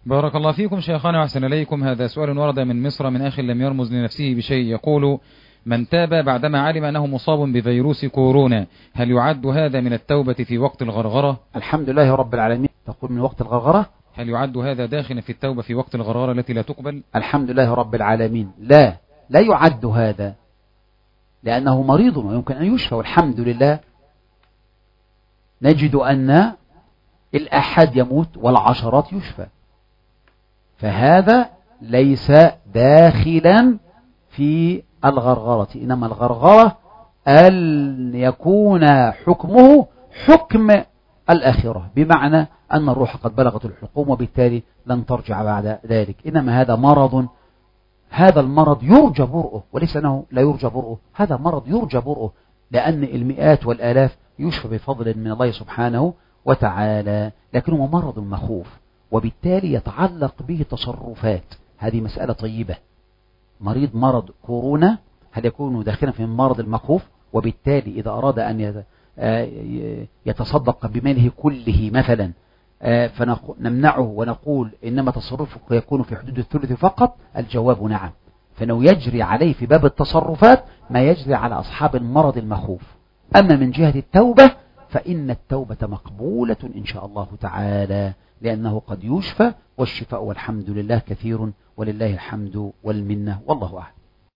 بارك الله فيكم شيخنا وأحسن إليكم. هذا سؤال ورد من مصر من أخ لم يرمز لنفسه بشيء، يقول: من تاب بعدما علم أنه مصاب بفيروس كورونا، هل يعد هذا من التوبة في وقت الغرغرة؟ الحمد لله رب العالمين. تقول من وقت الغرغرة، هل يعد هذا داخلا في التوبة في وقت الغرغرة التي لا تقبل؟ الحمد لله رب العالمين. لا يعد هذا، لأنه مريض ويمكن أن يشفى، والحمد لله. نجد أن الأحد يموت والعشرات يشفى، فهذا ليس داخلا في الغرغرة، إنما الغرغرة أن يكون حكمه حكم الآخرة، بمعنى أن الروح قد بلغت الحلقوم وبالتالي لن ترجع بعد ذلك. إنما هذا مرض، هذا المرض يرجى برؤه، وليس أنه لا يرجى برؤه، هذا مرض يرجى برؤه، لأن المئات والآلاف يشفى بفضل من الله سبحانه وتعالى، لكنه مرض مخوف، وبالتالي يتعلق به تصرفات. هذه مسألة طيبة. مرض كورونا هل يكون داخلا في المرض المخوف؟ وبالتالي إذا أراد أن يتصدق بماله كله مثلا، فنمنعه ونقول إنما تصرفك يكون في حدود الثلث فقط، الجواب نعم. فإنه يجري عليه في باب التصرفات ما يجري على أصحاب المرض المخوف. أما من جهة التوبة فإن التوبة مقبولة إن شاء الله تعالى، لأنه قد يشفى، والشفاء والحمد لله كثير، ولله الحمد والمنة، والله أعلم.